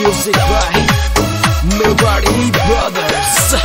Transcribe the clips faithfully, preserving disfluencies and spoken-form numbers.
Music by Milwaukee Brothers.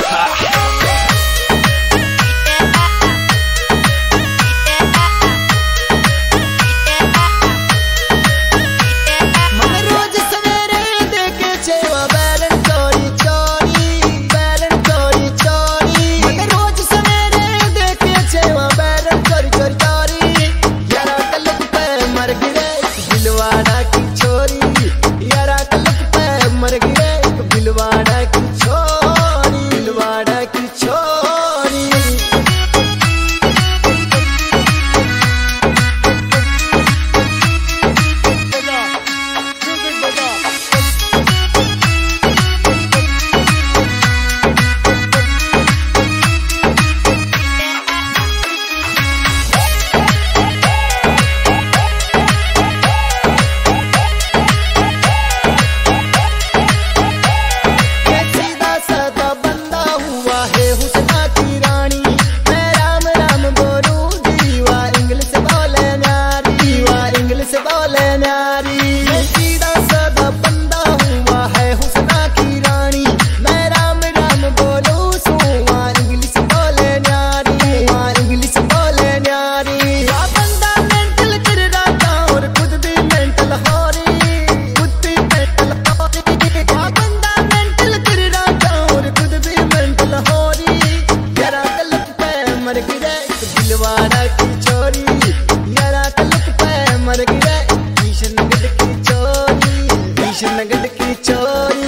नगद की चोरी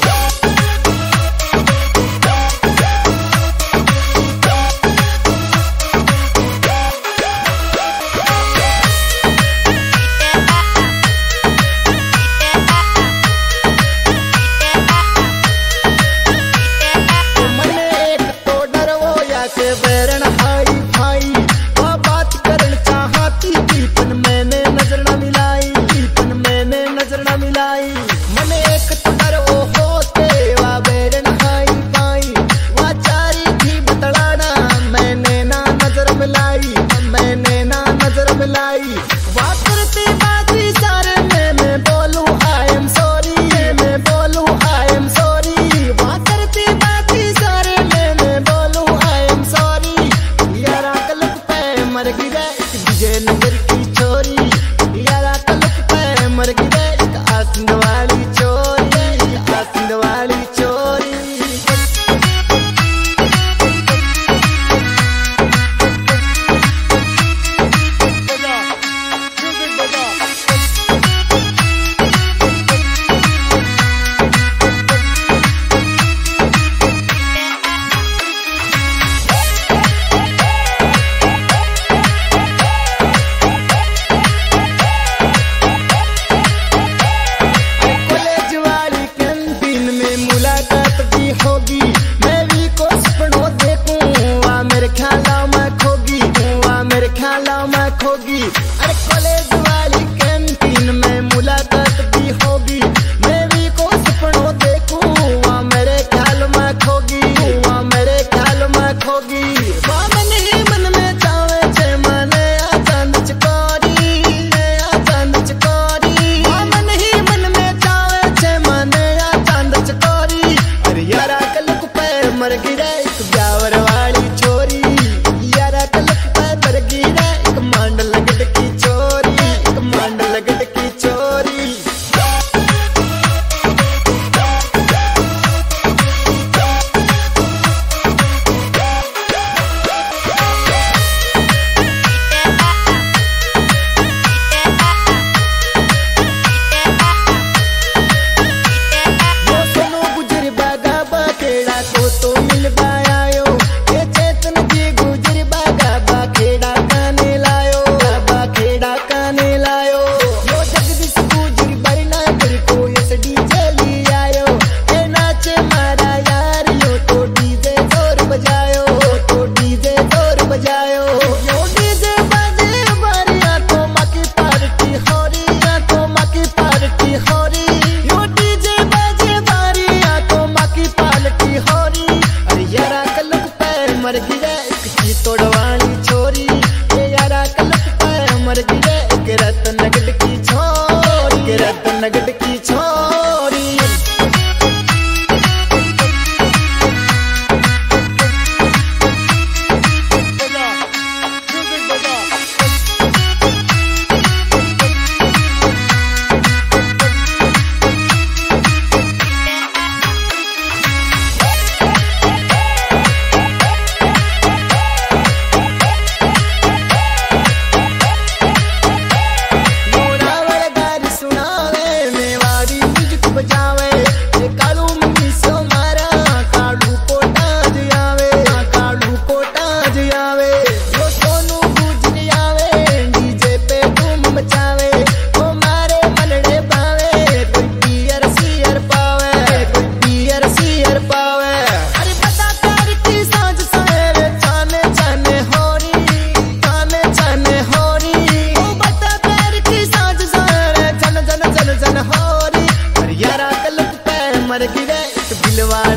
होगी। अरे कॉलेज वाली कैंटीन में मुलाकात भी होगी। मैं भी को सपनों देखूं वहाँ मेरे ख्याल में खोगी, वहाँ मेरे ख्याल में खोगी। मन ही मन में चावे छे मने आ चांद चकोरी, आ चांद चकोरी। मन ही मन में चावे छे मने आ चांद चकोरी। अरे यारा कलक पे मर गिरे एक ब्यावर वाली छोरी, यारा कलक पे मर गिरे मांड लगड़ की चोरी, एक मांड लगड़ की चोरी। वो सोनो गुजर बागा बखेड़ा को तो मिल बायो, ये चेतन जी गुजर बागा बखेड़ा काने लायो, बखेड़ा काने लायो। वो जगदीश गुजर बरना कर को इस डीजे ली आयो, ये नाचे मारा यार यो तो डीजे जोर बजायो, तो डीजे जोर बजायो। यो डीजे बजे बारिया तो माकी पार्टी हो रही, तो माकी पार्टी हो रही। यो डीजे बजे बारिया तो माकी पार्टी हो रही। अरे यारा कलक पे मर गिरे एक तोड़वाली छोरी, ये यारा कलक पे मर गिरे एक रत नगड़ की छोरी, रत नगड़ की छोरी। दिलवा